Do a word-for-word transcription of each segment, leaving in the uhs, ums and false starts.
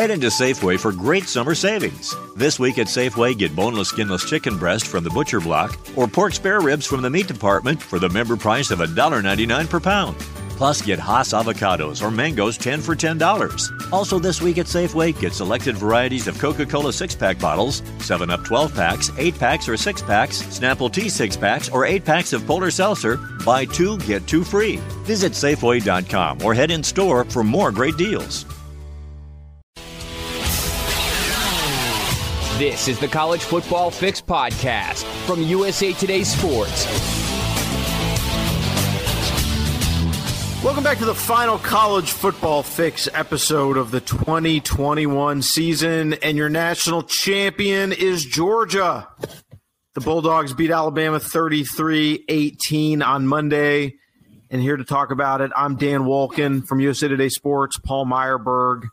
Head into Safeway for great summer savings. This week at Safeway, get boneless, skinless chicken breast from the butcher block or pork spare ribs from the meat department for the member price of one dollar and ninety-nine cents per pound. Plus, get Hass avocados or mangoes ten for ten dollars. Also this week at Safeway, get selected varieties of Coca-Cola six-pack bottles, seven up twelve-packs, eight-packs or six-packs, Snapple Tea six-packs, or eight-packs of Polar Seltzer. Buy two, get two free. Visit Safeway dot com or head in-store for more great deals. This is the College Football Fix podcast from U S A Today Sports. Welcome back to the final College Football Fix episode of the twenty twenty-one season, and your national champion is Georgia. The Bulldogs beat Alabama thirty-three eighteen on Monday, and here to talk about it, I'm Dan Wolken from U S A Today Sports, Paul Meyerberg.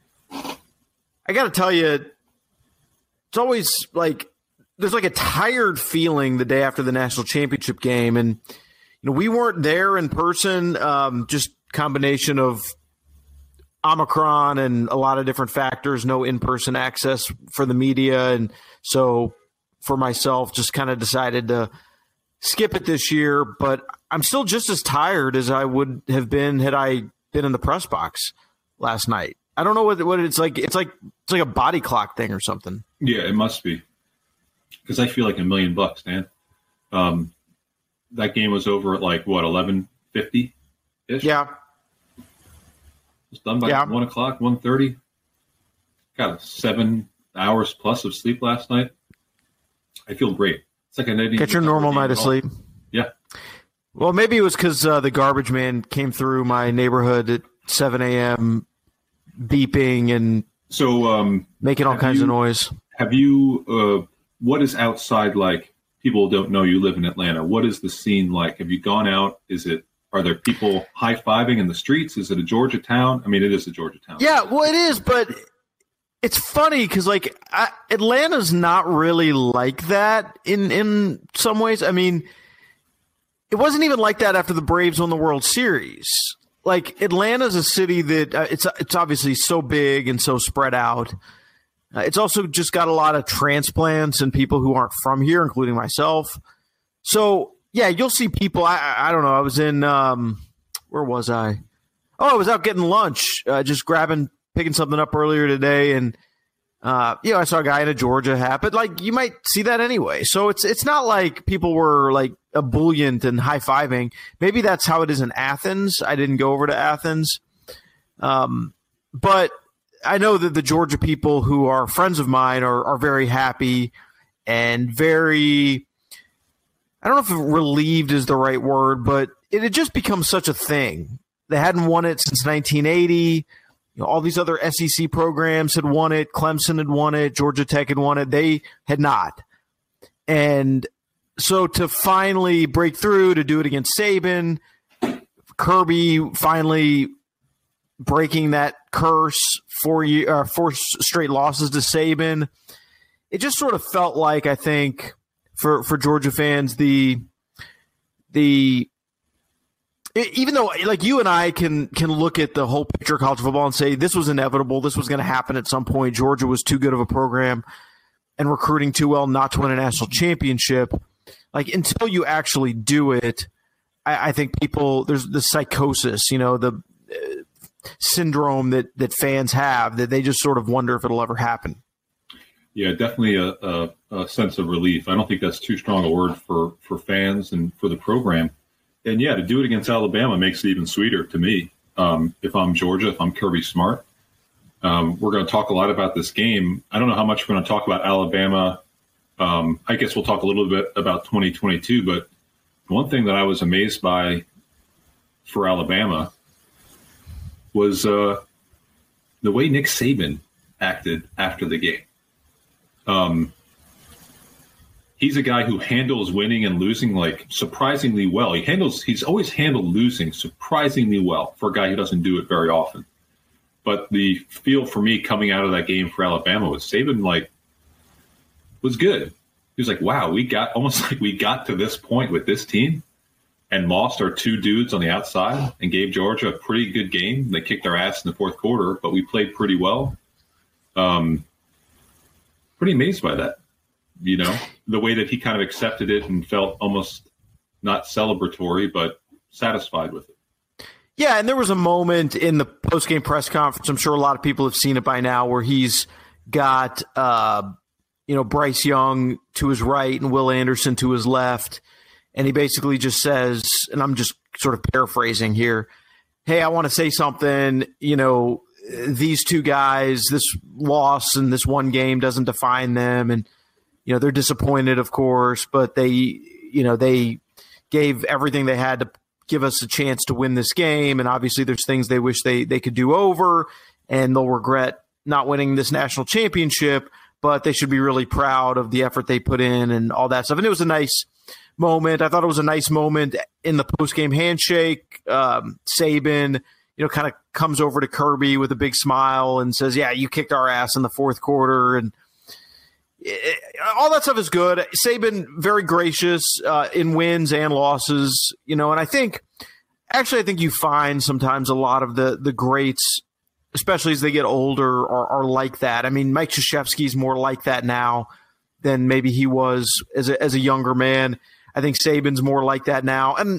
I got to tell you, it's always like there's like a tired feeling the day after the national championship game, and you know we weren't there in person. Um, just combination of Omicron and a lot of different factors. No in-person access for the media, and so for myself, just kind of decided to skip it this year. But I'm still just as tired as I would have been had I been in the press box last night. I don't know what what it's like. It's like it's like a body clock thing or something. Yeah, it must be, because I feel like a million bucks, Dan. Um, that game was over at like what eleven fifty ish. Yeah, it was done by yeah. one o'clock, one thirty. Got seven hours plus of sleep last night. I feel great. It's like I didn't get your normal night of sleep. Yeah. Well, maybe it was because uh, the garbage man came through my neighborhood at seven a.m. beeping and so um, making all kinds you, of noise. Have you, uh, what is outside like? People don't know you live in Atlanta. What is the scene like? Have you gone out? Is it, are there people high-fiving in the streets? Is it a Georgia town? I mean, it is a Georgia town. Yeah, well, it is, but it's funny because like I, Atlanta's not really like that in, in some ways. I mean, it wasn't even like that after the Braves won the World Series. Like Atlanta's a city that uh, it's it's obviously so big and so spread out. Uh, it's also just got a lot of transplants and people who aren't from here, including myself. So yeah, you'll see people. I I, I don't know. I was in um, where was I? Oh, I was out getting lunch, uh, just grabbing, picking something up earlier today, and uh, you know, I saw a guy in a Georgia hat. But like, you might see that anyway. So it's it's not like people were like ebullient and high-fiving. Maybe that's how it is in Athens. I didn't go over to Athens. Um, but I know that the Georgia people who are friends of mine are, are very happy and very, I don't know if relieved is the right word, but it had just become such a thing. They hadn't won it since nineteen eighty. You know, all these other S E C programs had won it. Clemson had won it. Georgia Tech had won it. They had not. And so to finally break through, to do it against Saban, Kirby finally breaking that curse, four, year, uh, four straight losses to Saban, it just sort of felt like, I think, for, for Georgia fans, the the it, even though like you and I can can look at the whole picture of college football and say this was inevitable, this was going to happen at some point. Georgia was too good of a program and recruiting too well not to win a national championship. Like until you actually do it, I, I think people there's the psychosis, you know, the uh, syndrome that that fans have that they just sort of wonder if it'll ever happen. Yeah, definitely a, a, a sense of relief. I don't think that's too strong a word for, for fans and for the program. And yeah, to do it against Alabama makes it even sweeter to me. Um, if I'm Georgia, if I'm Kirby Smart, um, we're going to talk a lot about this game. I don't know how much we're going to talk about Alabama. Um, I guess we'll talk a little bit about twenty twenty-two, but one thing that I was amazed by for Alabama was uh, the way Nick Saban acted after the game. Um, he's a guy who handles winning and losing like surprisingly well. He handles, he's always handled losing surprisingly well for a guy who doesn't do it very often. But the feel for me coming out of that game for Alabama was Saban like was good. He was like, wow, we got almost like we got to this point with this team and lost our two dudes on the outside and gave Georgia a pretty good game. They kicked our ass in the fourth quarter, but we played pretty well. Um, pretty amazed by that, you know, the way that he kind of accepted it and felt almost not celebratory, but satisfied with it. Yeah, and there was a moment in the post-game press conference, I'm sure a lot of people have seen it by now, where he's got, uh, you know, Bryce Young to his right and Will Anderson to his left, and he basically just says, and I'm just sort of paraphrasing here, hey, I want to say something, you know, these two guys, this loss and this one game doesn't define them, and, you know, they're disappointed, of course, but they, you know, they gave everything they had to give us a chance to win this game. And obviously there's things they wish they, they could do over, and they'll regret not winning this national championship, but they should be really proud of the effort they put in and all that stuff. And it was a nice moment. I thought it was a nice moment in the post-game handshake. Um, Saban, you know, kind of comes over to Kirby with a big smile and says, yeah, you kicked our ass in the fourth quarter. And it, all that stuff is good. Saban, very gracious uh, in wins and losses, you know, and I think, actually, I think you find sometimes a lot of the, the greats, especially as they get older, are, are like that. I mean, Mike Krzyzewski's more like that now than maybe he was as a, as a younger man. I think Saban's more like that now. And,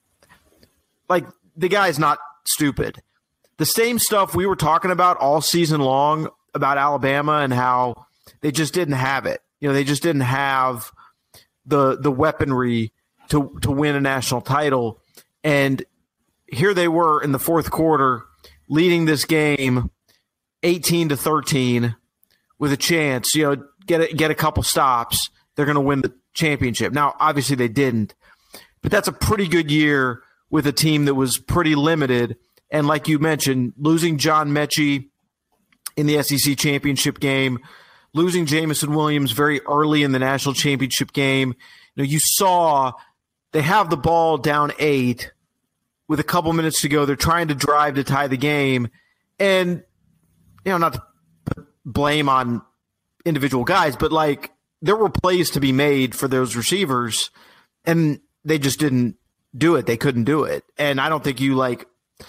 like, the guy's not stupid. The same stuff we were talking about all season long about Alabama and how they just didn't have it. You know, they just didn't have the the weaponry to to win a national title. And here they were in the fourth quarter, leading this game eighteen to thirteen with a chance, you know, get a, get a couple stops. They're going to win the championship. Now, obviously they didn't, but that's a pretty good year with a team that was pretty limited. And like you mentioned, losing John Mechie in the S E C championship game, losing Jamison Williams very early in the national championship game. You know, you saw they have the ball down eight with a couple minutes to go. They're trying to drive to tie the game. And, you know, not to put blame on individual guys, but, like, there were plays to be made for those receivers, and they just didn't do it. They couldn't do it. And I don't think you, like,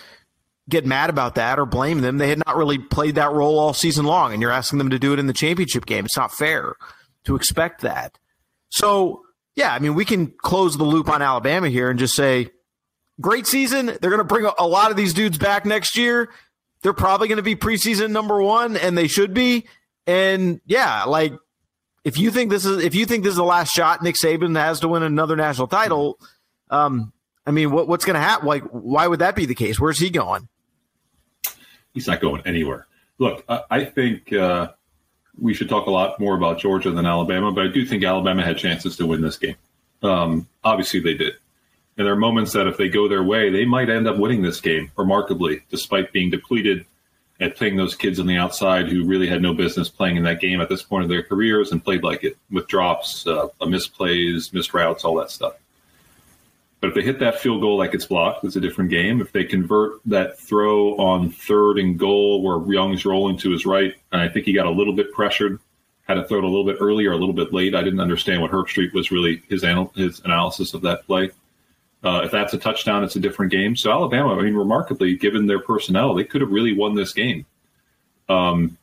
get mad about that or blame them. They had not really played that role all season long, and you're asking them to do it in the championship game. It's not fair to expect that. So, yeah, I mean, we can close the loop on Alabama here and just say, great season. They're going to bring a lot of these dudes back next year. They're probably going to be preseason number one, and they should be. And, yeah, like, if you think this is if you think this is the last shot Nick Saban has to win another national title, um, I mean, what, what's going to happen? Like, why would that be the case? Where's he going? He's not going anywhere. Look, I, I think uh, we should talk a lot more about Georgia than Alabama, but I do think Alabama had chances to win this game. Um, obviously, they did. And there are moments that if they go their way, they might end up winning this game remarkably, despite being depleted at playing those kids on the outside who really had no business playing in that game at this point of their careers and played like it with drops, uh, misplays, missed routes, all that stuff. But if they hit that field goal like it's blocked, it's a different game. If they convert that throw on third and goal where Young's rolling to his right, and I think he got a little bit pressured, had to throw it a little bit early or a little bit late. I didn't understand what Herbstreit was really his, anal- his analysis of that play. Uh, if that's a touchdown, it's a different game. So Alabama, I mean, remarkably, given their personnel, they could have really won this game. Um,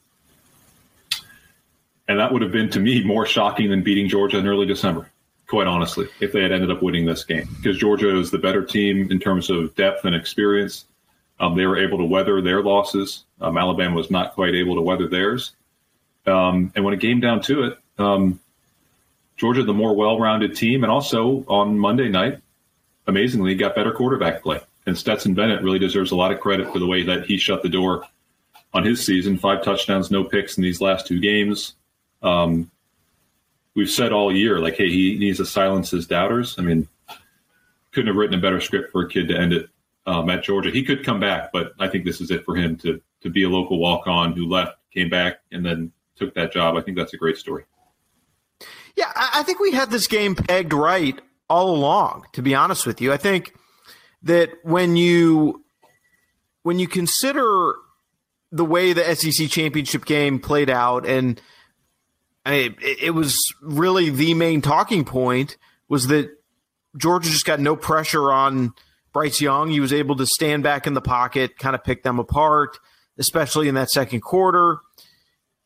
and that would have been, to me, more shocking than beating Georgia in early December, quite honestly, if they had ended up winning this game. Because Georgia is the better team in terms of depth and experience. Um, they were able to weather their losses. Um, Alabama was not quite able to weather theirs. Um, and when it came down to it, um, Georgia, the more well-rounded team, and also on Monday night, amazingly, got better quarterback play. And Stetson Bennett really deserves a lot of credit for the way that he shut the door on his season. Five touchdowns, no picks in these last two games. Um, we've said all year, like, hey, he needs to silence his doubters. I mean, couldn't have written a better script for a kid to end it um, at Georgia. He could come back, but I think this is it for him to to be a local walk-on who left, came back, and then took that job. I think that's a great story. Yeah, I think we had this game pegged right all along, to be honest with you. I think that when you when you consider the way the S E C championship game played out, and I mean, it, it was really the main talking point was that Georgia just got no pressure on Bryce Young. He was able to stand back in the pocket, kind of pick them apart, especially in that second quarter.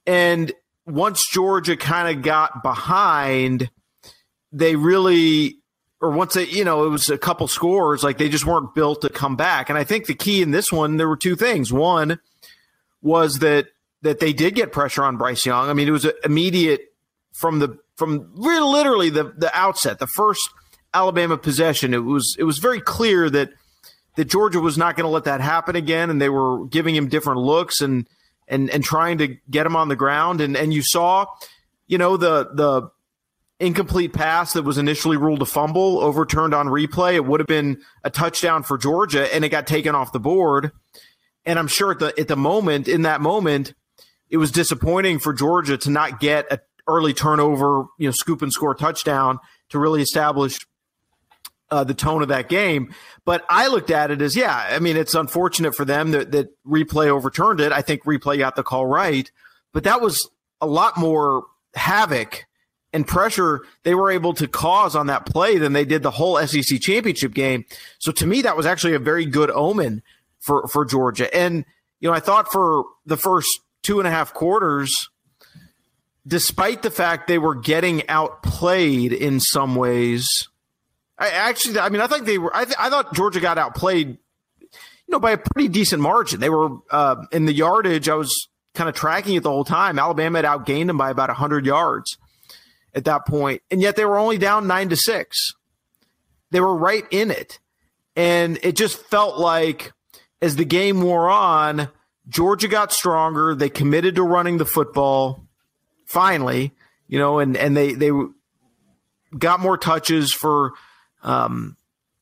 And once Georgia kind of got behind, they really, or once they, you know, it was a couple scores, like they just weren't built to come back. And I think the key in this one, there were two things. One was that that they did get pressure on Bryce Young. I mean, it was immediate from the from really literally the the outset, the first Alabama possession. It was it was very clear that that Georgia was not going to let that happen again, and they were giving him different looks and and and trying to get him on the ground. And and you saw, you know, the the incomplete pass that was initially ruled a fumble, overturned on replay. It would have been a touchdown for Georgia, and it got taken off the board. And I'm sure at the at the moment, in that moment, it was disappointing for Georgia to not get an early turnover, you know, scoop and score touchdown to really establish uh, the tone of that game. But I looked at it as, yeah, I mean, it's unfortunate for them that, that replay overturned it. I think replay got the call right, but that was a lot more havoc and pressure they were able to cause on that play than they did the whole S E C championship game. So to me, that was actually a very good omen for, for Georgia. And, you know, I thought for the first two and a half quarters, despite the fact they were getting outplayed in some ways, I actually, I mean, I think they were, I, th- I thought Georgia got outplayed, you know, by a pretty decent margin. They were uh, in the yardage. I was kind of tracking it the whole time. Alabama had outgained them by about one hundred yards at that point, and yet they were only down nine to six. They were right in it, and it just felt like as the game wore on, Georgia got stronger. They committed to running the football finally, you know, and and they they got more touches for um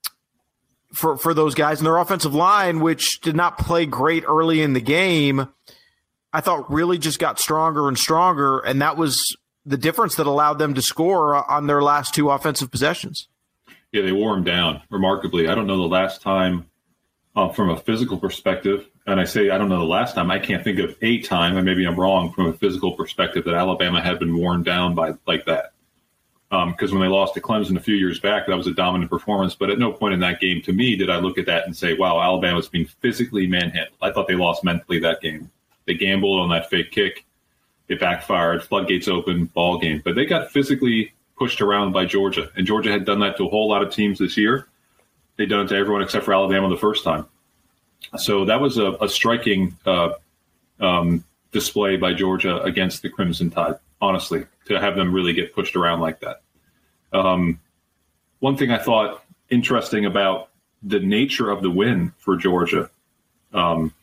for for those guys, and their offensive line, which did not play great early in the game, I thought really just got stronger and stronger, and that was the difference that allowed them to score on their last two offensive possessions. Yeah, they wore them down remarkably. I don't know the last time uh, from a physical perspective, and I say I don't know the last time, I can't think of a time, and maybe I'm wrong, from a physical perspective that Alabama had been worn down by like that. Because um, when they lost to Clemson a few years back, that was a dominant performance. But at no point in that game, to me, did I look at that and say, wow, Alabama's being physically manhandled. I thought they lost mentally that game. They gambled on that fake kick. It backfired. Floodgates open, ball game. But they got physically pushed around by Georgia. And Georgia had done that to a whole lot of teams this year. They'd done it to everyone except for Alabama the first time. So that was a, a striking uh, um, display by Georgia against the Crimson Tide, honestly, to have them really get pushed around like that. Um, one thing I thought interesting about the nature of the win for Georgia um,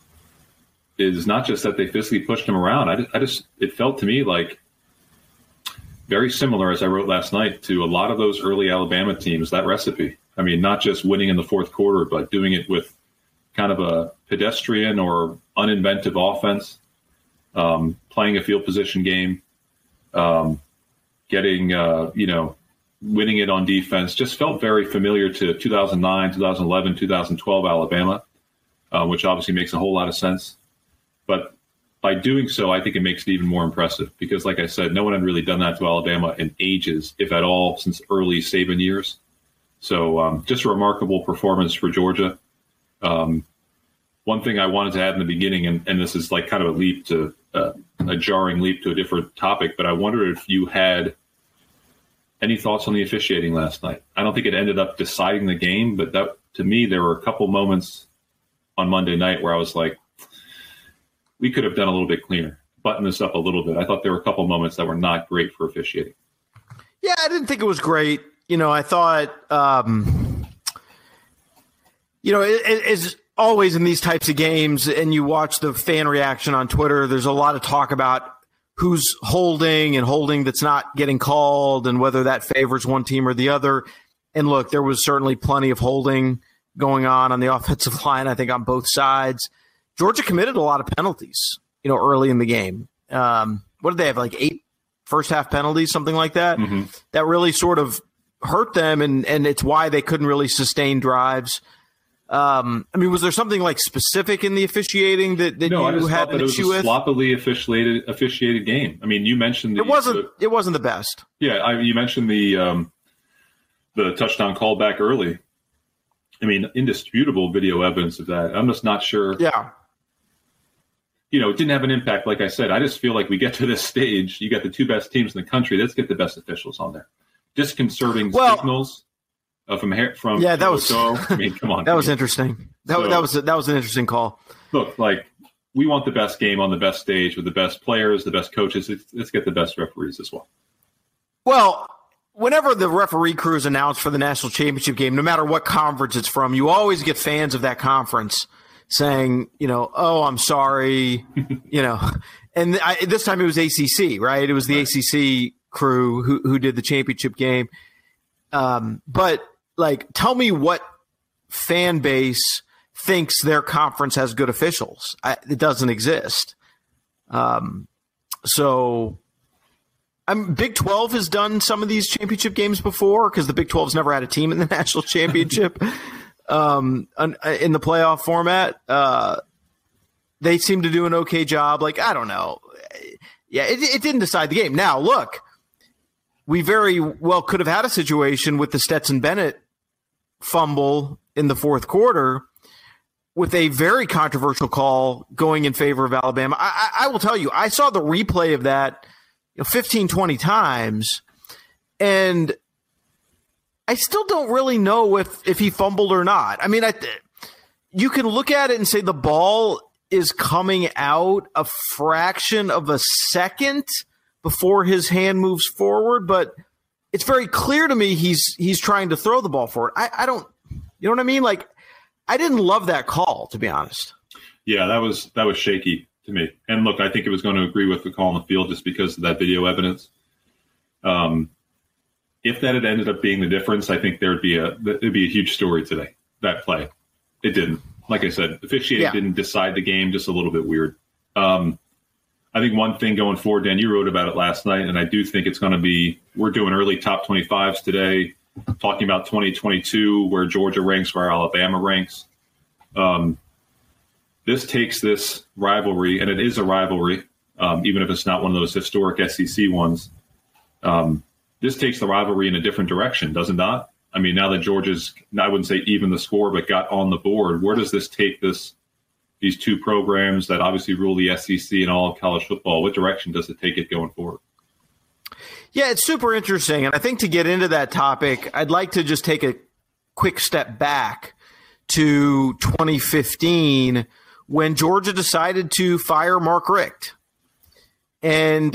is not just that they physically pushed them around. I, I just, it felt to me like very similar, as I wrote last night, to a lot of those early Alabama teams, that recipe. I mean, not just winning in the fourth quarter, but doing it with kind of a pedestrian or uninventive offense, um, playing a field position game, um, getting, uh, you know, winning it on defense. Just felt very familiar to two thousand nine, two thousand eleven, two thousand twelve Alabama, uh, which obviously makes a whole lot of sense. But by doing so, I think it makes it even more impressive because, like I said, no one had really done that to Alabama in ages, if at all, since early Saban years. So um, just a remarkable performance for Georgia. Um, one thing I wanted to add in the beginning, and, and this is like kind of a leap to uh, a jarring leap to a different topic, but I wondered if you had any thoughts on the officiating last night. I don't think it ended up deciding the game, but that, to me, there were a couple moments on Monday night where I was like, we could have done a little bit cleaner, button this up a little bit. I thought there were a couple moments that were not great for officiating. Yeah, I didn't think it was great. You know, I thought, um, you know, it, it's always in these types of games, and you watch the fan reaction on Twitter, there's a lot of talk about who's holding and holding that's not getting called and whether that favors one team or the other. And look, there was certainly plenty of holding going on on the offensive line, I think, on both sides. Georgia committed a lot of penalties, you know, early in the game. Um, what did they have, like eight first half penalties, something like that? Mm-hmm. That really sort of hurt them, and, and it's why they couldn't really sustain drives. Um, I mean, was there something like specific in the officiating that, that no, you had an it issue was a with? Sloppily officiated officiated game. I mean, you mentioned the, it wasn't. The, it wasn't the best. Yeah, I, you mentioned the um, the touchdown call back early. I mean, indisputable video evidence of that. I'm just not sure. Yeah. you know, it didn't have an impact. Like I said, I just feel like we get to this stage, you got the two best teams in the country. Let's get the best officials on there. Disconcerting well, signals uh, from from yeah, that was. I mean, come on, that was interesting. That, so, that was that was an interesting call. Look, like we want the best game on the best stage with the best players, the best coaches. Let's, let's get the best referees as well. Well, whenever the referee crew is announced for the national championship game, no matter what conference it's from, you always get fans of that conference saying, you know, oh, I'm sorry, you know. And I, this time it was A C C, right? It was the right. A C C crew who who did the championship game. Um, but like, tell me what fan base thinks their conference has good officials. I, it doesn't exist. Um, so I'm Big twelve has done some of these championship games before because the Big twelve's never had a team in the national championship um, in the playoff format. Uh, they seem to do an okay job. Like, I don't know. Yeah, it, it didn't decide the game. Now, look, we very well could have had a situation with the Stetson Bennett fumble in the fourth quarter with a very controversial call going in favor of Alabama. I, I, I will tell you, I saw the replay of that you know, fifteen, twenty times, and I still don't really know if, if he fumbled or not. I mean, I, you can look at it and say the ball is coming out a fraction of a second before his hand moves forward, but it's very clear to me he's he's trying to throw the ball forward. I, I don't, you know what I mean? Like, I didn't love that call, to be honest. Yeah, that was that was shaky to me. And look, I think it was going to agree with the call on the field just because of that video evidence. Um, if that had ended up being the difference, I think there'd be a there'd be a huge story today. That play, it didn't. Like I said, officiating yeah. didn't decide the game. Just a little bit weird. Um, I think one thing going forward, Dan, you wrote about it last night, and I do think it's going to be, we're doing early top twenty-fives today, talking about twenty twenty-two, where Georgia ranks, where Alabama ranks. Um, this takes this rivalry, and it is a rivalry, um, even if it's not one of those historic S E C ones. Um, this takes the rivalry in a different direction, does it not? I mean, now that Georgia's, I wouldn't say even the score, but got on the board, where does this take this? These two programs that obviously rule the S E C and all of college football, what direction does it take it going forward? Yeah, it's super interesting. And I think to get into that topic, I'd like to just take a quick step back to twenty fifteen when Georgia decided to fire Mark Richt. And,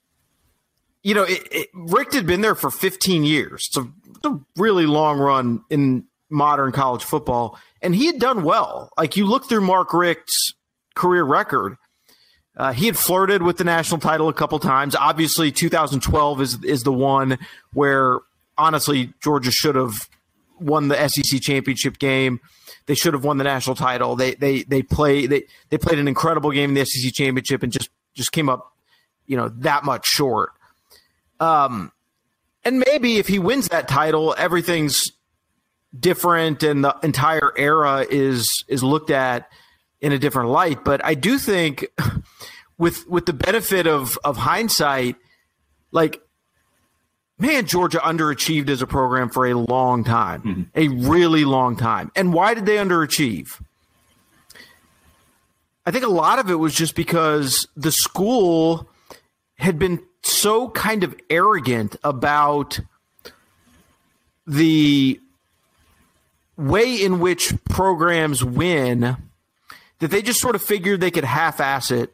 you know, it, it, Richt had been there for fifteen years. It's a, it's a really long run in modern college football. And he had done well. Like, you look through Mark Richt's career record, uh, he had flirted with the national title a couple times. Obviously, two thousand twelve is is the one where, honestly, Georgia should have won the S E C championship game. They should have won the national title. They they they play they they played an incredible game in the S E C championship and just just came up, you know, that much short. Um, and maybe if he wins that title, everything's different and the entire era is is looked at in a different light. But I do think with with the benefit of of hindsight, like, man, Georgia underachieved as a program for a long time, mm-hmm. a really long time. And why did they underachieve? I think a lot of it was just because the school had been so kind of arrogant about the way in which programs win that they just sort of figured they could half-ass it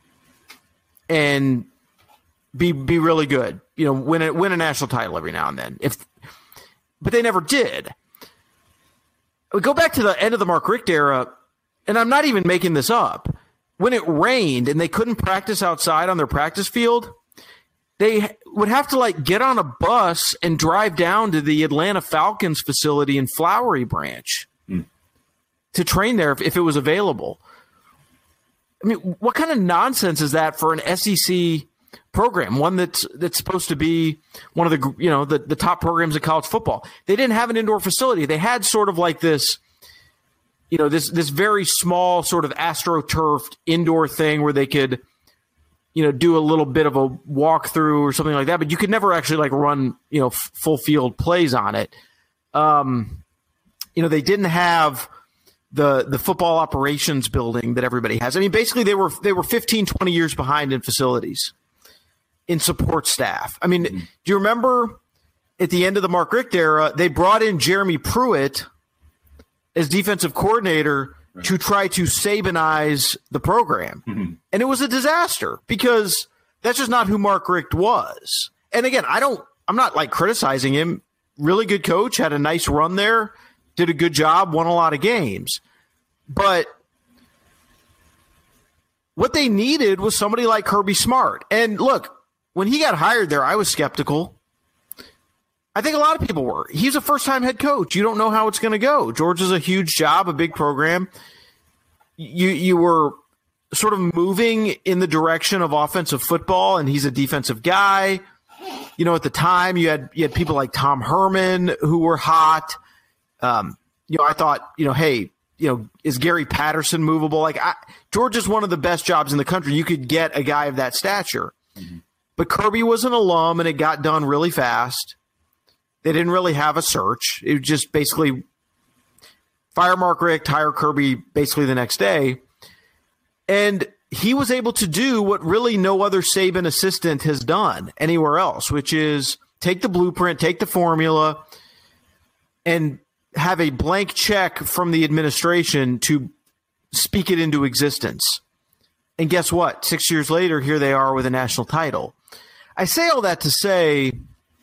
and be be really good, you know, win a, win a national title every now and then. If, but they never did. We go back to the end of the Mark Richt era, and I'm not even making this up. When it rained and they couldn't practice outside on their practice field, they would have to, like, get on a bus and drive down to the Atlanta Falcons facility in Flowery Branch mm. to train there if, if it was available. I mean, what kind of nonsense is that for an S E C program, one that's that's supposed to be one of the, you know, the, the top programs in college football? They didn't have an indoor facility. They had sort of like this, you know, this this very small sort of AstroTurfed indoor thing where they could, you know, do a little bit of a walkthrough or something like that, but you could never actually like run, you know, f- full field plays on it. Um, you know, they didn't have the the football operations building that everybody has. I mean, basically they were they were fifteen, twenty years behind in facilities, in support staff. I mean, mm-hmm. do you remember at the end of the Mark Richt era, they brought in Jeremy Pruitt as defensive coordinator right. to try to Sabanize the program. Mm-hmm. And it was a disaster because that's just not who Mark Richt was. And again, I don't, I'm not like criticizing him. Really good coach, had a nice run there, did a good job, won a lot of games. But what they needed was somebody like Kirby Smart. And look, when he got hired there, I was skeptical. I think a lot of people were. He's a first-time head coach. You don't know how it's going to go. Georgia's a huge job, a big program. You you were sort of moving in the direction of offensive football, and he's a defensive guy. You know, at the time, you had you had people like Tom Herman who were hot. Um, you know, I thought, you know, hey, you know, is Gary Patterson movable? Like, I, Georgia's one of the best jobs in the country. You could get a guy of that stature. Mm-hmm. But Kirby was an alum, and it got done really fast. They didn't really have a search. It was just basically fire Mark Richt, hire Kirby basically the next day. And he was able to do what really no other Saban assistant has done anywhere else, which is take the blueprint, take the formula, and have a blank check from the administration to speak it into existence. And guess what? Six years later, here they are with a national title. I say all that to say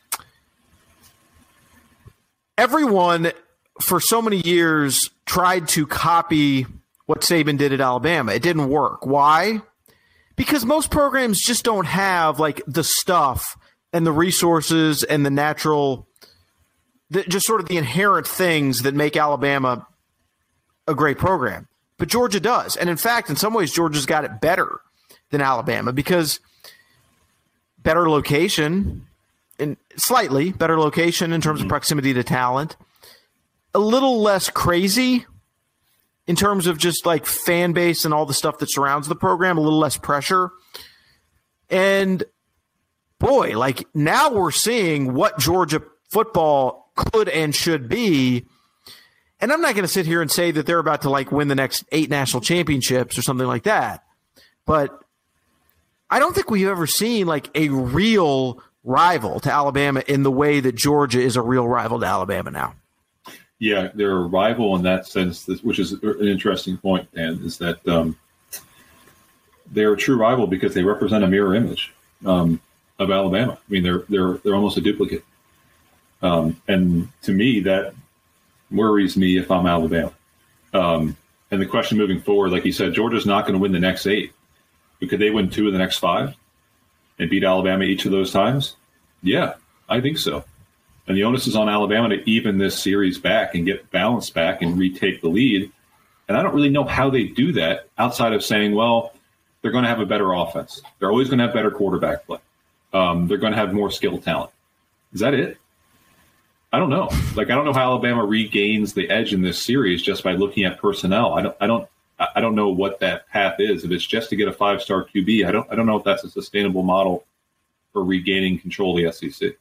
everyone for so many years tried to copy what Saban did at Alabama. It didn't work. Why? Because most programs just don't have like the stuff and the resources and the natural, the, just sort of the inherent things that make Alabama a great program. But Georgia does. And in fact, in some ways, Georgia's got it better than Alabama because better location, and slightly better location in terms mm-hmm. of proximity to talent, a little less crazy in terms of just like fan base and all the stuff that surrounds the program, a little less pressure. And boy, like now we're seeing what Georgia football could and should be. And I'm not going to sit here and say that they're about to like win the next eight national championships or something like that. But I don't think we've ever seen like a real rival to Alabama in the way that Georgia is a real rival to Alabama now. Yeah, they're a rival in that sense, which is an interesting point, Dan, is that um, they're a true rival because they represent a mirror image um, of Alabama. I mean, they're they're they're almost a duplicate. Um, and to me, that worries me if I'm Alabama. Um, and the question moving forward, like you said, Georgia's not going to win the next eight. But could they win two of the next five and beat Alabama each of those times? Yeah, I think so. And the onus is on Alabama to even this series back and get balance back and retake the lead. And I don't really know how they do that outside of saying, well, they're going to have a better offense. They're always going to have better quarterback play. Um, they're going to have more skill talent. Is that it? I don't know. Like, I don't know how Alabama regains the edge in this series just by looking at personnel. I don't, I don't, I don't know what that path is. If it's just to get a five-star Q B, I don't, I don't know if that's a sustainable model for regaining control of the S E C.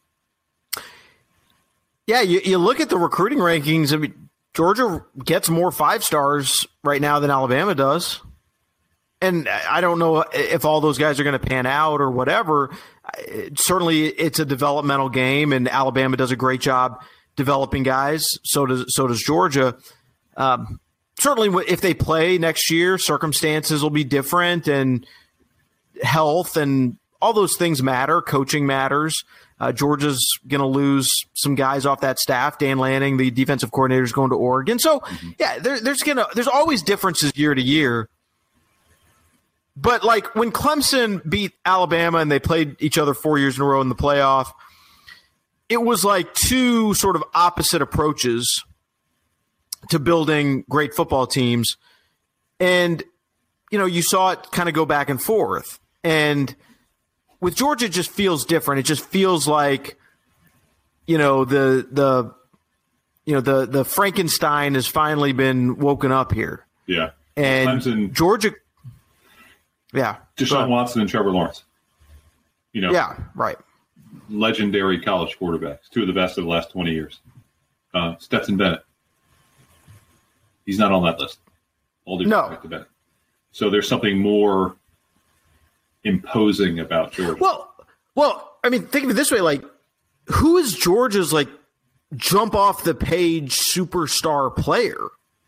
Yeah, you, you look at the recruiting rankings. I mean, Georgia gets more five stars right now than Alabama does. And I don't know if all those guys are going to pan out or whatever. Certainly, it's a developmental game, and Alabama does a great job developing guys. So does so does Georgia. Um, certainly, if they play next year, circumstances will be different, and health and all those things matter. Coaching matters. Uh, Georgia's going to lose some guys off that staff. Dan Lanning, the defensive coordinator, is going to Oregon. So, mm-hmm. yeah, there, there's gonna there's always differences year to year. But like when Clemson beat Alabama and they played each other four years in a row in the playoff, it was like two sort of opposite approaches to building great football teams. And, you know, you saw it kind of go back and forth. And with Georgia, it just feels different. It just feels like, you know, the the you know the the Frankenstein has finally been woken up here. Yeah, and Clemson, Georgia, yeah, Deshaun Watson and Trevor Lawrence. You know, yeah, right. Legendary college quarterbacks, two of the best of the last twenty years. Uh, Stetson Bennett. He's not on that list. All due No. respect to Ben. So there's something more imposing about Georgia. Well, well, I mean, think of it this way: like, who is Georgia's like jump off the page superstar player?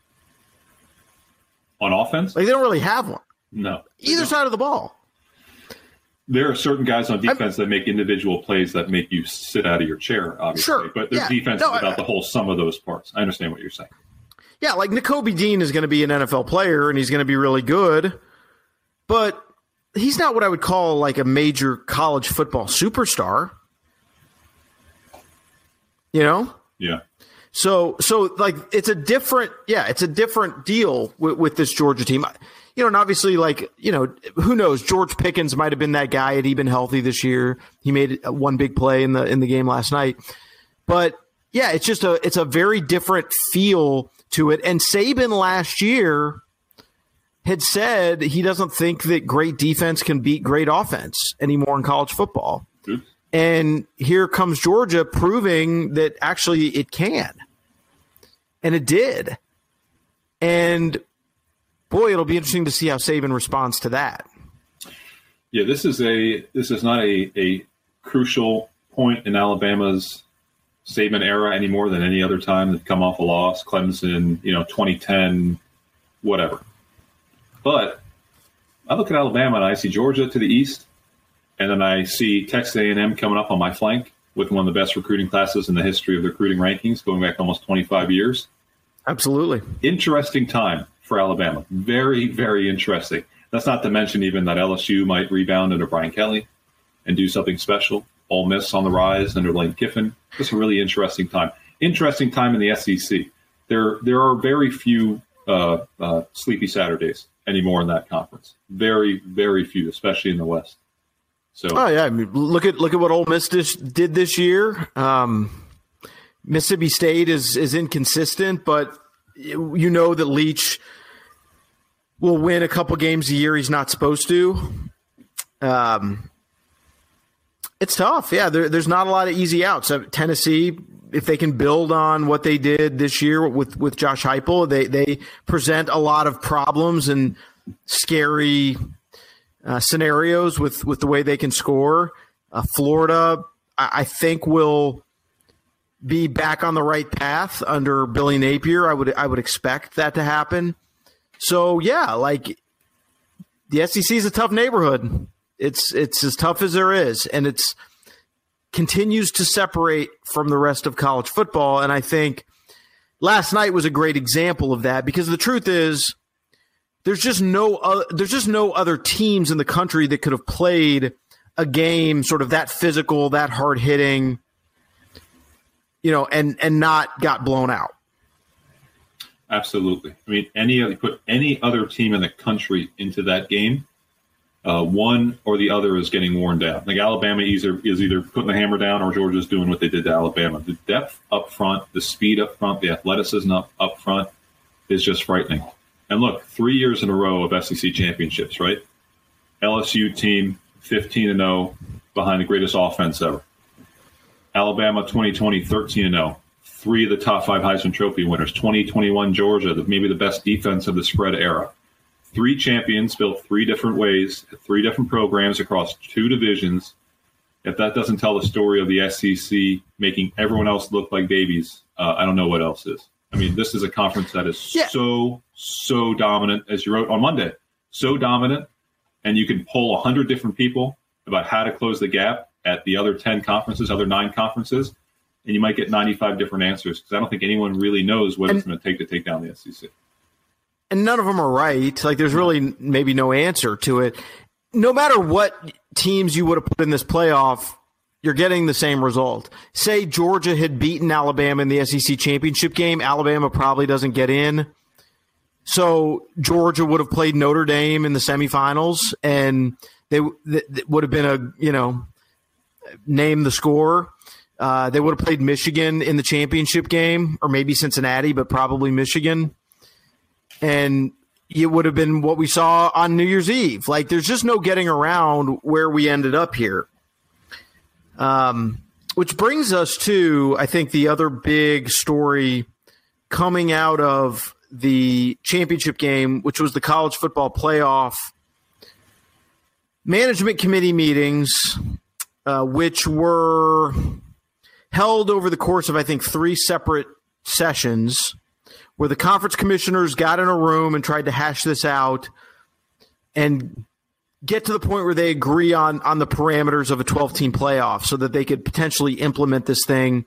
On offense? Like, they don't really have one. No. Either side of the ball. There are certain guys on defense I'm, that make individual plays that make you sit out of your chair, obviously. Sure, but their yeah, defense no, is about I, the whole sum of those parts. I understand what you're saying. Yeah, like Nakobe Dean is going to be an N F L player, and he's going to be really good. But he's not what I would call like a major college football superstar. You know? Yeah. So, so like, it's a different, yeah, it's a different deal with, with this Georgia team. You know, and obviously, like, you know, who knows? George Pickens might have been that guy had he been healthy this year. He made one big play in the in the game last night. But yeah, it's just a it's a very different feel to it. And Saban last year had said he doesn't think that great defense can beat great offense anymore in college football. Good. And here comes Georgia proving that actually it can. And it did. And boy, it'll be interesting to see how Saban responds to that. Yeah, this is a this is not a, a crucial point in Alabama's Saban era any more than any other time they've come off a loss. Clemson, you know, twenty ten, whatever. But I look at Alabama and I see Georgia to the east, and then I see Texas A and M coming up on my flank with one of the best recruiting classes in the history of the recruiting rankings, going back almost twenty-five years. Absolutely. Interesting time for Alabama. Very, very interesting. That's not to mention even that L S U might rebound under Brian Kelly and do something special. Ole Miss on the rise under Lane Kiffin. Just a really interesting time. Interesting time in the S E C. There, there are very few uh, uh, sleepy Saturdays anymore in that conference. Very, very few, especially in the West. So, oh yeah, I mean, look at look at what Ole Miss dis- did this year. Um, Mississippi State is is inconsistent, but you know that Leach will win a couple games a year he's not supposed to. Um, it's tough. Yeah, there, there's not a lot of easy outs. Uh, Tennessee, if they can build on what they did this year with, with Josh Heupel, they, they present a lot of problems and scary uh, scenarios with, with the way they can score. Uh, Florida, I, I think, will be back on the right path under Billy Napier. I would I would expect that to happen. So, yeah, like the S E C is a tough neighborhood. It's it's as tough as there is, and it's continues to separate from the rest of college football. And I think last night was a great example of that, because the truth is there's just no uh, there's just no other teams in the country that could have played a game sort of that physical, that hard hitting, you know, and and not got blown out. Absolutely. I mean, any other, put any other team in the country into that game, uh, one or the other is getting worn down. Like Alabama either is either putting the hammer down or Georgia's doing what they did to Alabama. The depth up front, the speed up front, the athleticism up, up front is just frightening. And look, three years in a row of S E C championships, right? L S U team fifteen and oh behind the greatest offense ever. Alabama twenty twenty thirteen and oh. Three of the top five Heisman Trophy winners. twenty twenty-one Georgia, the, maybe the best defense of the spread era. Three champions built three different ways, three different programs across two divisions. If that doesn't tell the story of the S E C making everyone else look like babies, uh, I don't know what else is. I mean, this is a conference that is yeah. so, so dominant, as you wrote on Monday. So dominant, and you can poll one hundred different people about how to close the gap at the other ten conferences, other nine conferences, and you might get ninety-five different answers, because I don't think anyone really knows what and, it's going to take to take down the S E C. And none of them are right. Like, there's really maybe no answer to it. No matter what teams you would have put in this playoff, you're getting the same result. Say Georgia had beaten Alabama in the S E C championship game, Alabama probably doesn't get in. So Georgia would have played Notre Dame in the semifinals, and they, they would have been a, you know, name the score. Uh, they would have played Michigan in the championship game, or maybe Cincinnati, but probably Michigan. And it would have been what we saw on New Year's Eve. Like, there's just no getting around where we ended up here. Um, which brings us to, I think, the other big story coming out of the championship game, which was the college football playoff management committee meetings, uh, which were held over the course of, I think, three separate sessions, where the conference commissioners got in a room and tried to hash this out and get to the point where they agree on, on the parameters of a twelve-team playoff so that they could potentially implement this thing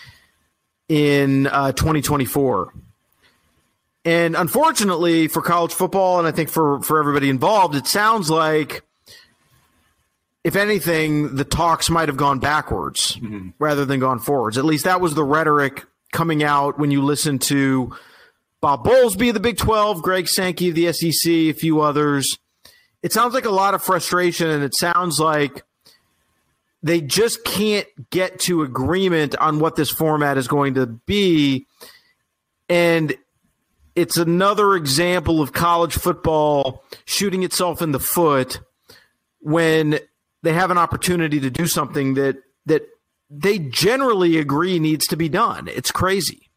in uh, twenty twenty-four. And unfortunately for college football, and I think for, for everybody involved, it sounds like, if anything, the talks might have gone backwards mm-hmm. rather than gone forwards. At least that was the rhetoric coming out when you listen to Bob Bowlesby of the Big twelve, Greg Sankey of the S E C, a few others. It sounds like a lot of frustration, and it sounds like they just can't get to agreement on what this format is going to be. And it's another example of college football shooting itself in the foot when they have an opportunity to do something that that they generally agree needs to be done. It's crazy.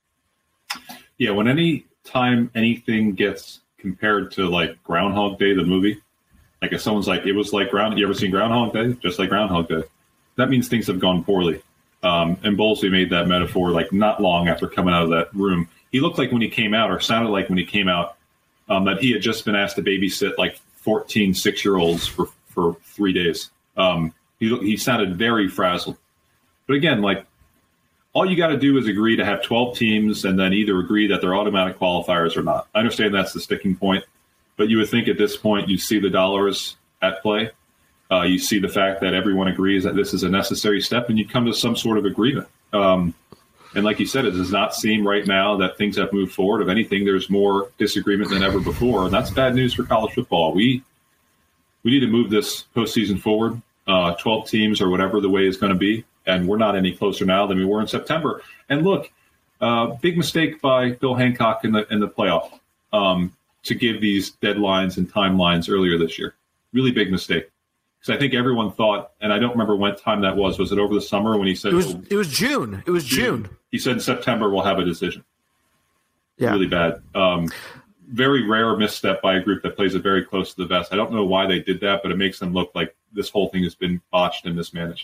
Yeah, when any time anything gets compared to like Groundhog Day, the movie, like if someone's like, it was like Ground, you ever seen Groundhog Day? Just like Groundhog Day. That means things have gone poorly. Um, and Bowlesby made that metaphor like not long after coming out of that room. He looked like when he came out, or sounded like when he came out, um, that he had just been asked to babysit like fourteen six-year-olds for, for three days. Um, he, he sounded very frazzled. But again, like, all you got to do is agree to have twelve teams and then either agree that they're automatic qualifiers or not. I understand that's the sticking point, but you would think at this point you see the dollars at play. Uh, you see the fact that everyone agrees that this is a necessary step, and you come to some sort of agreement. Um, and like you said, it does not seem right now that things have moved forward. If anything, there's more disagreement than ever before, and that's bad news for college football. We we need to move this postseason forward, uh, twelve teams or whatever the way is going to be, and we're not any closer now than we were in September. And look, uh, big mistake by Bill Hancock in the in the playoff um, to give these deadlines and timelines earlier this year. Really big mistake. Because I think everyone thought, and I don't remember when time that was. Was it over the summer when he said it was? It was June. It was June. June. He said in September we'll have a decision. Yeah, really bad. Um, very rare misstep by a group that plays it very close to the vest. I don't know why they did that, but it makes them look like this whole thing has been botched and mismanaged.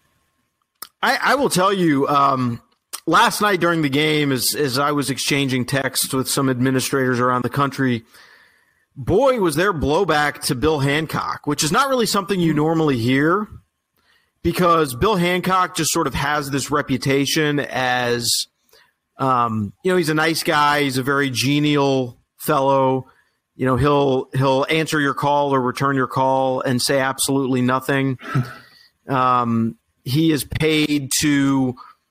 I, I will tell you, um, last night during the game, as as I was exchanging texts with some administrators around the country, boy, was there blowback to Bill Hancock, which is not really something you normally hear, because Bill Hancock just sort of has this reputation as, um, you know, he's a nice guy. He's a very genial fellow. You know, he'll he'll answer your call or return your call and say absolutely nothing. Um, he is paid to,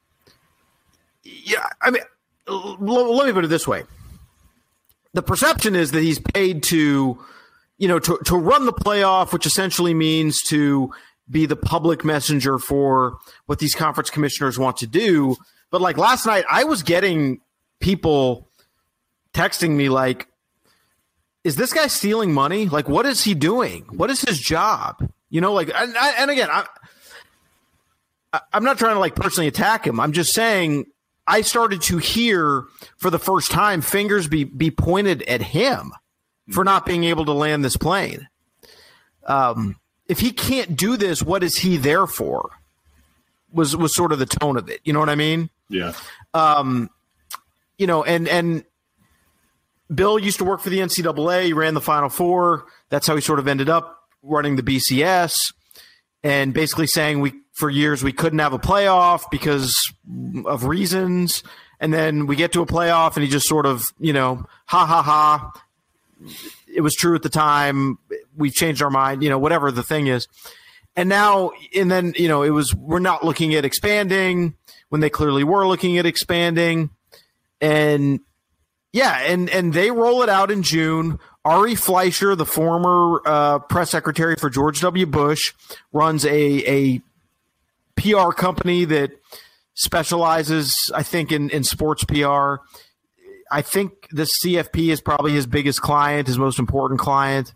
yeah, I mean, l- let me put it this way. The perception is that he's paid to, you know, to, to run the playoff, which essentially means to be the public messenger for what these conference commissioners want to do. But like last night, I was getting people texting me like, is this guy stealing money? Like, what is he doing? What is his job? You know, like, and, and again, I, I'm not trying to like personally attack him. I'm just saying, I started to hear for the first time fingers be, be pointed at him for not being able to land this plane. Um, if he can't do this, what is he there for? Was was sort of the tone of it. You know what I mean? Yeah. Um, you know, and and Bill used to work for the N C double A. He ran the Final Four. That's how he sort of ended up running the B C S, and basically saying we for years we couldn't have a playoff because of reasons. And then we get to a playoff and he just sort of, you know, ha, ha, ha. It was true at the time. We've changed our mind, you know, whatever the thing is. And now, and then, you know, it was, we're not looking at expanding when they clearly were looking at expanding. And yeah, and, and they roll it out in June. Ari Fleischer, the former uh, press secretary for George W. Bush, runs a, a P R company that specializes, I think, in, in sports P R. I think the C F P is probably his biggest client, his most important client.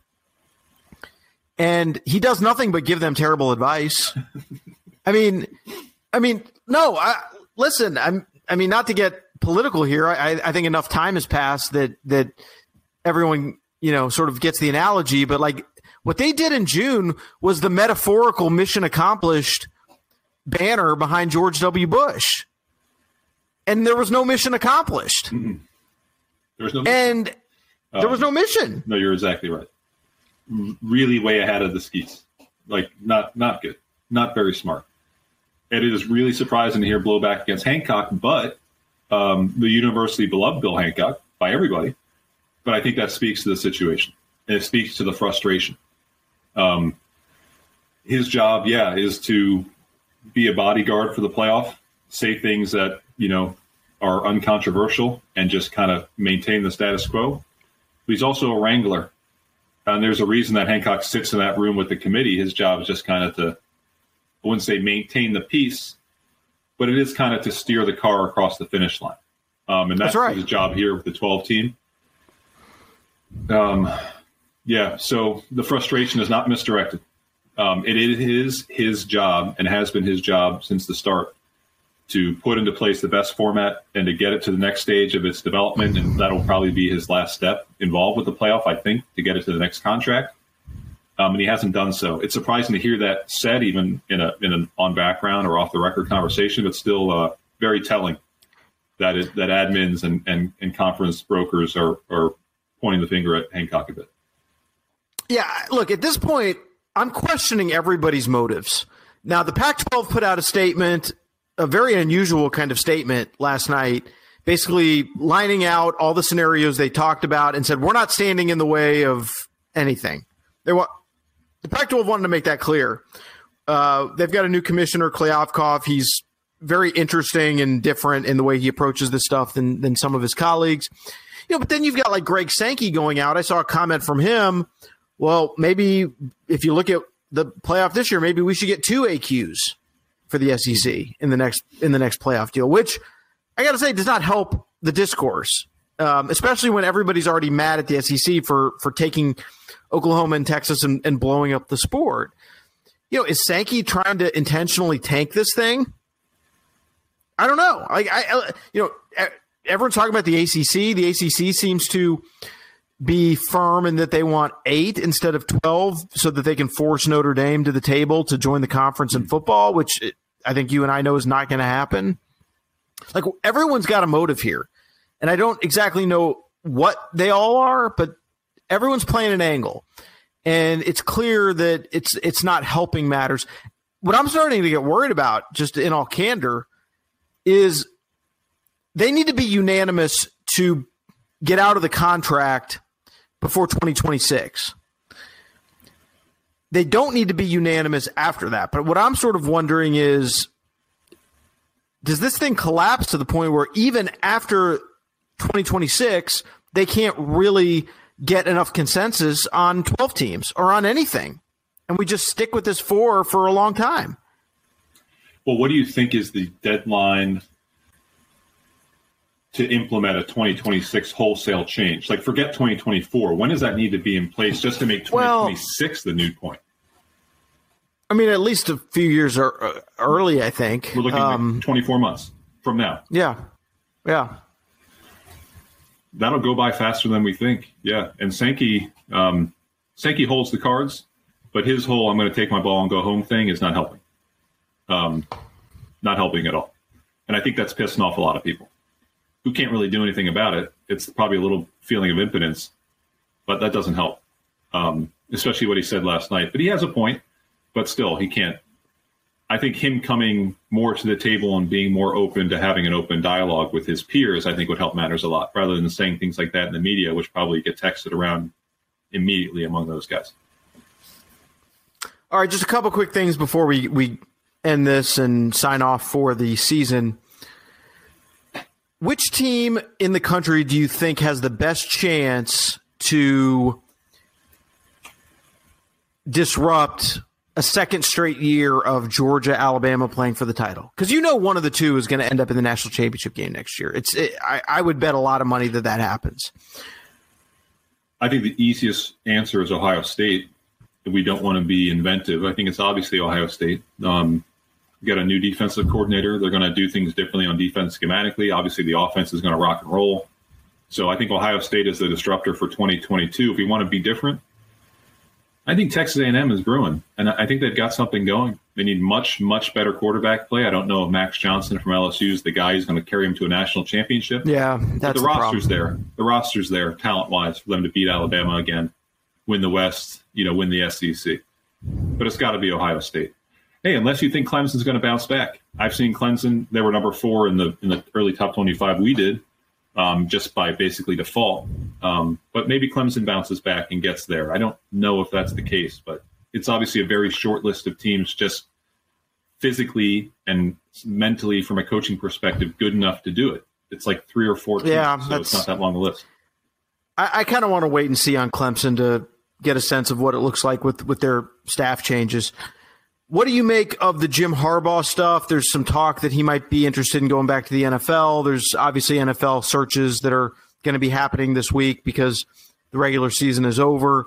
And he does nothing but give them terrible advice. I mean, I mean, no, I, listen, I'm, I mean, not to get political here. I, I think enough time has passed that that everyone, you know, sort of gets the analogy. But like what they did in June was the metaphorical mission accomplished banner behind George W. Bush. And there was no mission accomplished. Mm-hmm. There was no mission. And um, there was no mission. No, you're exactly right. Really way ahead of the skis. Like, not not good. Not very smart. It is really surprising to hear blowback against Hancock, but um, the universally beloved Bill Hancock by everybody. But I think that speaks to the situation. And it speaks to the frustration. Um, his job, yeah, is to be a bodyguard for the playoff, say things that, you know, are uncontroversial and just kind of maintain the status quo. But he's also a wrangler. And there's a reason that Hancock sits in that room with the committee. His job is just kind of to, I wouldn't say maintain the peace, but it is kind of to steer the car across the finish line. Um, and that's, that's right. His job here with the twelve team. Um, yeah, so the frustration is not misdirected. Um, it is his job and has been his job since the start to put into place the best format and to get it to the next stage of its development. And that'll probably be his last step involved with the playoff, I think, to get it to the next contract. Um, and he hasn't done so. It's surprising to hear that said, even in a in an on background or off the record conversation, but still uh, very telling that it, that admins and, and, and conference brokers are, are pointing the finger at Hancock a bit. Yeah, look, at this point, I'm questioning everybody's motives. Now, the Pac twelve put out a statement, a very unusual kind of statement last night, basically lining out all the scenarios they talked about and said, we're not standing in the way of anything. They want the Pac twelve wanted to make that clear. Uh, they've got a new commissioner, Klyavkov. He's very interesting and different in the way he approaches this stuff than, than some of his colleagues. You know, but then you've got like Greg Sankey going out. I saw a comment from him. Well, maybe if you look at the playoff this year, maybe we should get two A Qs for the S E C in the next in the next playoff deal, which I got to say does not help the discourse, um, especially when everybody's already mad at the S E C for for taking Oklahoma and Texas and, and blowing up the sport. You know, is Sankey trying to intentionally tank this thing? I don't know. Like I, I you know, everyone's talking about the A C C. The A C C seems to be firm in that they want eight instead of twelve so that they can force Notre Dame to the table to join the conference in football, which I think you and I know is not going to happen. Like, everyone's got a motive here, and I don't exactly know what they all are, but everyone's playing an angle, and it's clear that it's it's not helping matters. What I'm starting to get worried about, just in all candor, is they need to be unanimous to get out of the contract before twenty twenty-six. They don't need to be unanimous after that. But what I'm sort of wondering is, does this thing collapse to the point where even after twenty twenty-six, they can't really get enough consensus on twelve teams or on anything? And we just stick with this four for a long time. Well, what do you think is the deadline to implement a twenty twenty-six wholesale change? Like, forget twenty twenty-four. When does that need to be in place just to make twenty twenty-six well, the new point? I mean, at least a few years er- early, I think. We're looking um, at twenty-four months from now. Yeah. Yeah. That'll go by faster than we think. Yeah. And Sankey, um, Sankey holds the cards, but his whole I'm going to take my ball and go home thing is not helping. Um, not helping at all. And I think that's pissing off a lot of people who can't really do anything about it. It's probably a little feeling of impotence, but that doesn't help, um, especially what he said last night. But he has a point, but still, he can't. I think him coming more to the table and being more open to having an open dialogue with his peers, I think would help matters a lot, rather than saying things like that in the media, which probably get texted around immediately among those guys. All right, just a couple quick things before we, we end this and sign off for the season. Which team in the country do you think has the best chance to disrupt a second straight year of Georgia, Alabama playing for the title? Because you know one of the two is going to end up in the national championship game next year. It's it, I, I would bet a lot of money that that happens. I think the easiest answer is Ohio State. We don't want to be inventive. I think it's obviously Ohio State. Um, You got a new defensive coordinator. They're going to do things differently on defense schematically. Obviously, the offense is going to rock and roll. So I think Ohio State is the disruptor for twenty twenty-two. If we want to be different, I think Texas A and M is brewing, and I think they've got something going. They need much, much better quarterback play. I don't know if Max Johnson from L S U is the guy who's going to carry him to a national championship. Yeah, that's but the, the roster's problem. there. The roster's there, talent-wise, for them to beat Alabama again, win the West, you know, win the S E C. But it's got to be Ohio State. Hey, unless you think Clemson's going to bounce back. I've seen Clemson. They were number four in the in the early top twenty-five we did, um, just by basically default. Um, but maybe Clemson bounces back and gets there. I don't know if that's the case, but it's obviously a very short list of teams just physically and mentally from a coaching perspective good enough to do it. It's like three or four teams, yeah, so it's not that long a list. I, I kind of want to wait and see on Clemson to get a sense of what it looks like with, with their staff changes. What do you make of the Jim Harbaugh stuff? There's some talk that he might be interested in going back to the N F L. There's obviously N F L searches that are going to be happening this week because the regular season is over.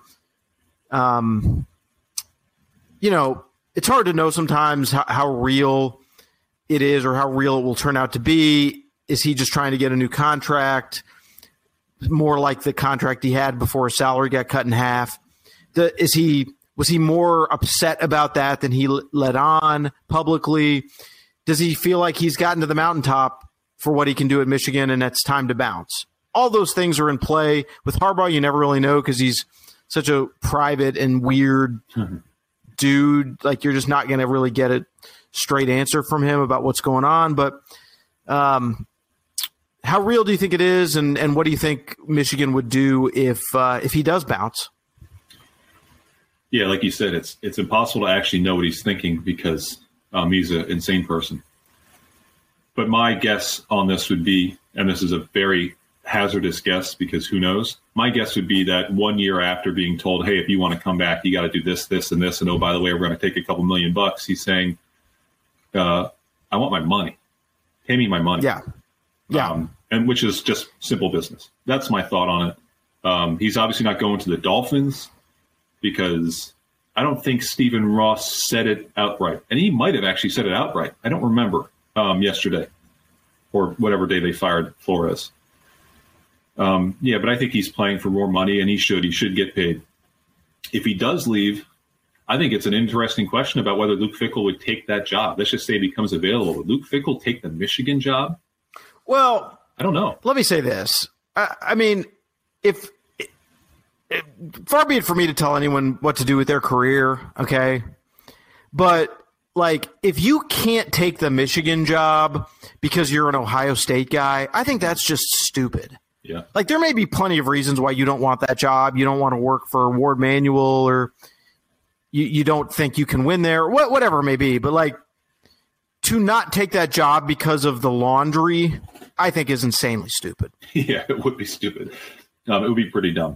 Um, you know, it's hard to know sometimes how, how real it is or how real it will turn out to be. Is he just trying to get a new contract? More like the contract he had before his salary got cut in half. The, is he was he more upset about that than he let on publicly? Does he feel like he's gotten to the mountaintop for what he can do at Michigan and it's time to bounce? All those things are in play. With Harbaugh, you never really know because he's such a private and weird mm-hmm. dude. Like, you're just not going to really get a straight answer from him about what's going on. But um, how real do you think it is, and, and what do you think Michigan would do if uh, if he does bounce? Yeah, like you said, it's it's impossible to actually know what he's thinking because um, he's an insane person. But my guess on this would be, and this is a very hazardous guess because who knows, my guess would be that one year after being told, hey, if you want to come back, you got to do this, this, and this, and oh, by the way, we're going to take a couple million bucks, he's saying, uh, I want my money. Pay me my money. Yeah. Yeah. Um, and which is just simple business. That's my thought on it. Um, he's obviously not going to the Dolphins because I don't think Stephen Ross said it outright. And he might have actually said it outright. I don't remember um, yesterday or whatever day they fired Flores. Um, yeah, but I think he's playing for more money, and he should. He should get paid. If he does leave, I think it's an interesting question about whether Luke Fickell would take that job. Let's just say it becomes available. Would Luke Fickell take the Michigan job? Well, I don't know. Let me say this. I, I mean, if it, far be it for me to tell anyone what to do with their career, okay? But, like, if you can't take the Michigan job because you're an Ohio State guy, I think that's just stupid. Yeah. Like, there may be plenty of reasons why you don't want that job. You don't want to work for Ward Manuel, or you, you don't think you can win there, wh- whatever it may be. But, like, to not take that job because of the laundry, I think is insanely stupid. Yeah, it would be stupid. Um, it would be pretty dumb.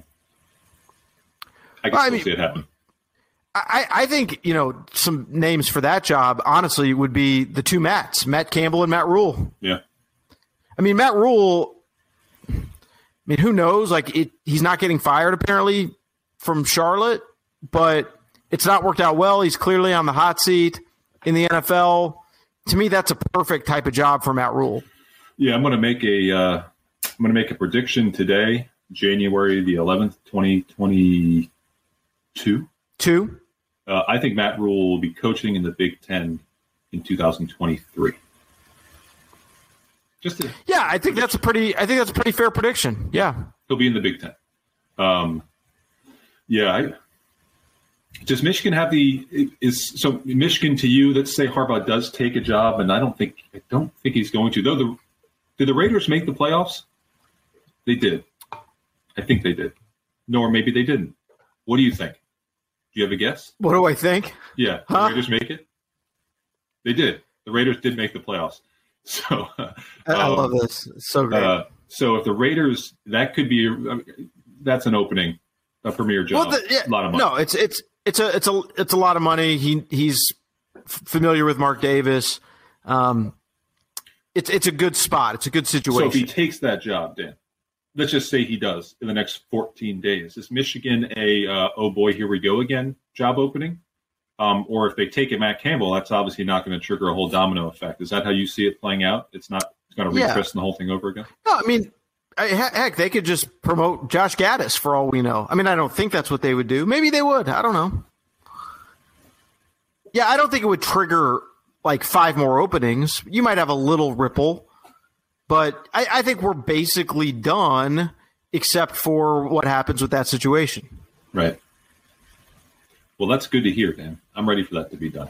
I can well, still I mean, see it happen. I, I think, you know, some names for that job, honestly, would be the two Matts, Matt Campbell and Matt Rule. Yeah. I mean, Matt Rule, I mean, who knows? Like, it, he's not getting fired, apparently, from Charlotte, but it's not worked out well. He's clearly on the hot seat in the N F L. To me, that's a perfect type of job for Matt Rule. Yeah, I'm going to make a uh, I'm going to make a prediction today, January the eleventh, twenty twenty-two. Two? Uh, I think Matt Rule will be coaching in the Big Ten in two thousand twenty-three. Just to, yeah, I think that's a pretty. I think that's a pretty fair prediction. Yeah, he'll be in the Big Ten. Um, yeah, I, does Michigan have the is so Michigan to you? Let's say Harbaugh does take a job, and I don't think I don't think he's going to. Though the did the Raiders make the playoffs? They did. I think they did. No, or maybe they didn't. What do you think? Do you have a guess? What do I think? Yeah, the huh? Raiders make it. They did. The Raiders did make the playoffs. So uh, I um, love this. It's so great. Uh, so if the Raiders, that could be uh, that's an opening, a premier job. Well, the, yeah, a lot of money. No, it's it's it's a it's a it's a lot of money. He he's familiar with Mark Davis. Um, it's it's a good spot. It's a good situation. So if he takes that job, Dan, let's just say he does in the next fourteen days. Is Michigan a uh, oh boy, here we go again job opening, Um, or if they take it Matt Campbell, that's obviously not going to trigger a whole domino effect. Is that how you see it playing out? It's not going to Yeah. re-twist the whole thing over again? No, I mean, I, heck, they could just promote Josh Gaddis for all we know. I mean, I don't think that's what they would do. Maybe they would. I don't know. Yeah, I don't think it would trigger like five more openings. You might have a little ripple, but I, I think we're basically done except for what happens with that situation. Right. Well, that's good to hear, Dan. I'm ready for that to be done.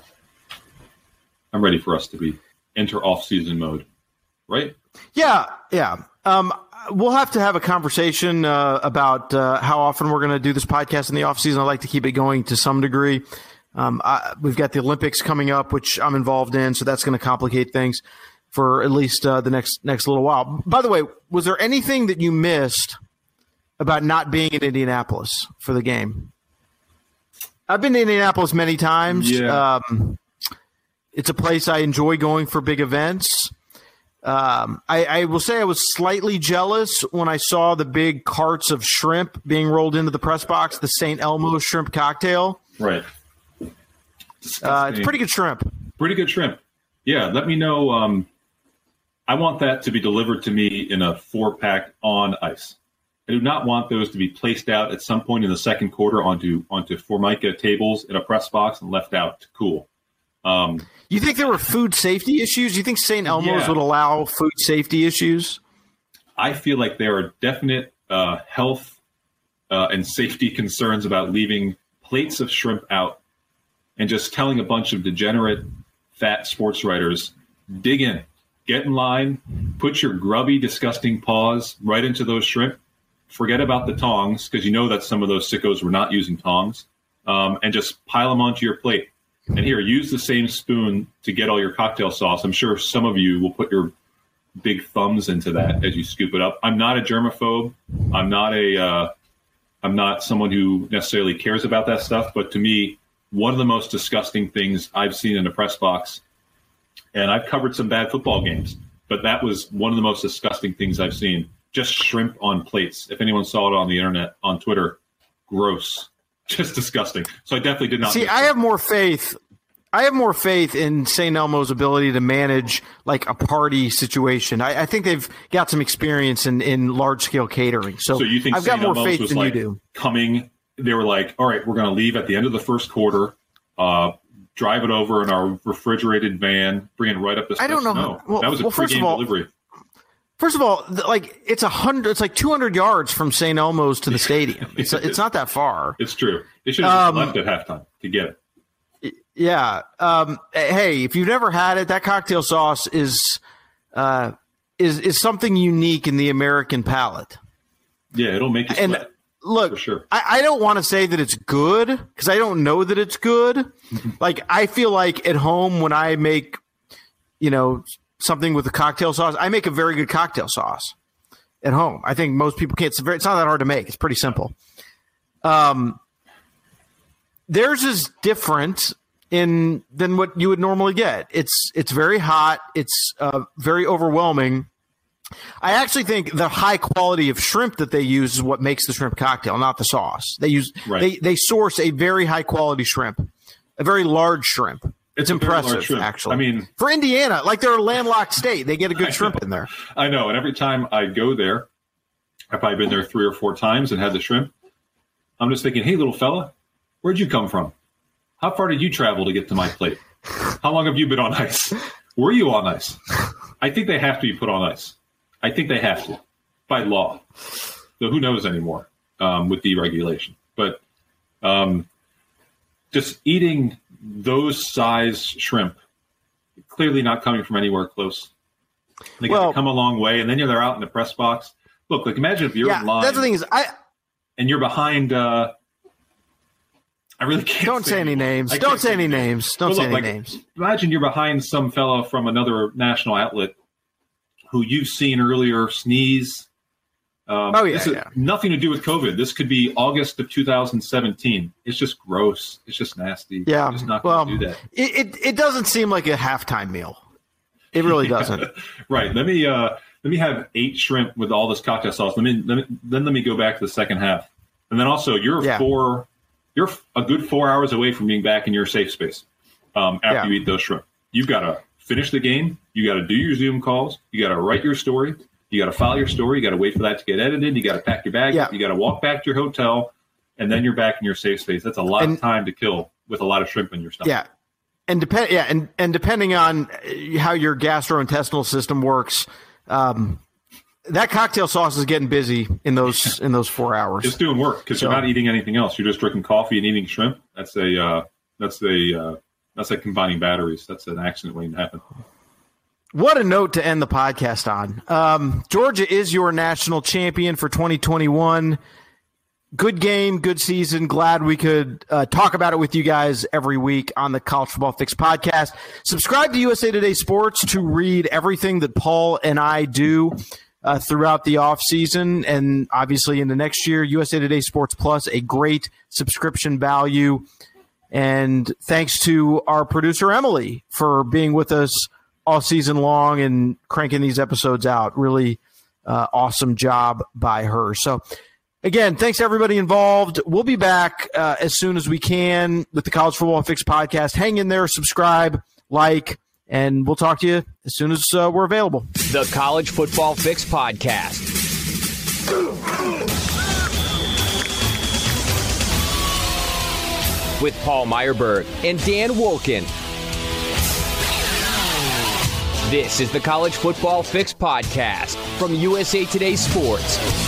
I'm ready for us to be enter off-season mode, right? Yeah, yeah. Um, we'll have to have a conversation uh, about uh, how often we're going to do this podcast in the offseason. I'd like to keep it going to some degree. Um, I, we've got the Olympics coming up, which I'm involved in, so that's going to complicate things for at least uh, the next next little while. By the way, was there anything that you missed about not being in Indianapolis for the game? I've been to Indianapolis many times. Yeah. Um, it's a place I enjoy going for big events. Um, I, I will say I was slightly jealous when I saw the big carts of shrimp being rolled into the press box, the Saint Elmo shrimp cocktail. Right. Uh, it's pretty good shrimp. Pretty good shrimp. Yeah, let me know. Um, I want that to be delivered to me in a four-pack on ice. I do not want those to be placed out at some point in the second quarter onto onto Formica tables in a press box and left out to cool. Um, you think there were food safety issues? You think Saint Elmo's yeah. would allow food safety issues? I feel like there are definite uh, health uh, and safety concerns about leaving plates of shrimp out and just telling a bunch of degenerate, fat sports writers, dig in, get in line, put your grubby, disgusting paws right into those shrimp. Forget about the tongs, because you know that some of those sickos were not using tongs, um, and just pile them onto your plate. And here, use the same spoon to get all your cocktail sauce. I'm sure some of you will put your big thumbs into that as you scoop it up. I'm not a germaphobe. I'm not a. Uh, I'm not someone who necessarily cares about that stuff. But to me, one of the most disgusting things I've seen in a press box, and I've covered some bad football games, but that was one of the most disgusting things I've seen. Just shrimp on plates. If anyone saw it on the internet, on Twitter, gross. Just disgusting. So I definitely did not. See, I have more faith. I have more faith in Saint Elmo's ability to manage like a party situation. I, I think they've got some experience in, in large scale catering. So, so you think I've Saint got more Elmo's faith was than like you do. Coming, they were like, all right, we're going to leave at the end of the first quarter, uh, drive it over in our refrigerated van, bring it right up the. I don't know. No, well, that was a well, first pregame of all, delivery. First of all, like it's a hundred, it's like two hundred yards from Saint Elmo's to the stadium. It's it's not that far. It's true. They should have Um, left at halftime to get it. Yeah. Um, hey, if you've never had it, that cocktail sauce is uh, is is something unique in the American palate. Yeah, it'll make you And sweat. look, For sure. I, I don't want to say that it's good because I don't know that it's good. Like I feel like at home when I make, you know, something with a cocktail sauce, I make a very good cocktail sauce at home. I think most people can't. It's, very, it's not that hard to make. It's pretty simple. Um, theirs is different in than what you would normally get. It's it's very hot. It's uh, very overwhelming. I actually think the high quality of shrimp that they use is what makes the shrimp cocktail, not the sauce. They use Right. they they source a very high quality shrimp, a very large shrimp. It's, It's a very large impressive, shrimp. actually. I mean, for Indiana, like they're a landlocked state, they get a good I shrimp know. in there. I know. And every time I go there, I've probably been there three or four times and had the shrimp. I'm just thinking, hey, little fella, where'd you come from? How far did you travel to get to my plate? How long have you been on ice? Were you on ice? I think they have to be put on ice. I think they have to by law. So who knows anymore um, with deregulation. But um, just eating those size shrimp, clearly not coming from anywhere close. They Well- well, come a long way, and then you're they're out in the press box. Look, like imagine if you're Yeah, in line that's the thing is I and you're behind. Uh, I really can't. don't say any anymore. names. I Don't can't say any names. Don't But say look, any like, names. Imagine you're behind some fellow from another national outlet who you've seen earlier sneeze. Um, Oh, yeah, this is yeah. nothing to do with COVID. This could be August of two thousand seventeen. It's just gross. It's just nasty. Yeah. I'm just not Well, going to do that. it, it it doesn't seem like a halftime meal. It really doesn't. Right. Let me uh, let me have eight shrimp with all this cocktail sauce. Let me, let me then let me go back to the second half, and then also you're Yeah. four you're a good four hours away from being back in your safe space um, after yeah. you eat those shrimp. You've got to finish the game. You got to do your Zoom calls. You got to write your story. You got to file your story. You got to wait for that to get edited. You got to pack your bag. Yeah. You got to walk back to your hotel, and then you're back in your safe space. That's a lot and, of time to kill with a lot of shrimp in your stomach. Yeah. And depend, yeah, and, and depending on how your gastrointestinal system works, um, that cocktail sauce is getting busy in those in those four hours. It's doing work because so, you're not eating anything else. You're just drinking coffee and eating shrimp. That's a uh, that's a uh, that's like combining batteries. That's an accident waiting to happen. What a note to end the podcast on. Um, Georgia is your national champion for twenty twenty-one. Good game, good season. Glad we could uh, talk about it with you guys every week on the College Football Fix podcast. Subscribe to U S A Today Sports to read everything that Paul and I do uh, throughout the offseason and obviously into next year. U S A Today Sports Plus, a great subscription value. And thanks to our producer, Emily, for being with us all season long and cranking these episodes out. Really uh, awesome job by her. So, again, thanks to everybody involved. We'll be back uh, as soon as we can with the College Football Fix podcast. Hang in there, subscribe, like, and we'll talk to you as soon as uh, we're available. The College Football Fix podcast. With Paul Meyerberg and Dan Wolken. This is the College Football Fix podcast from U S A Today Sports.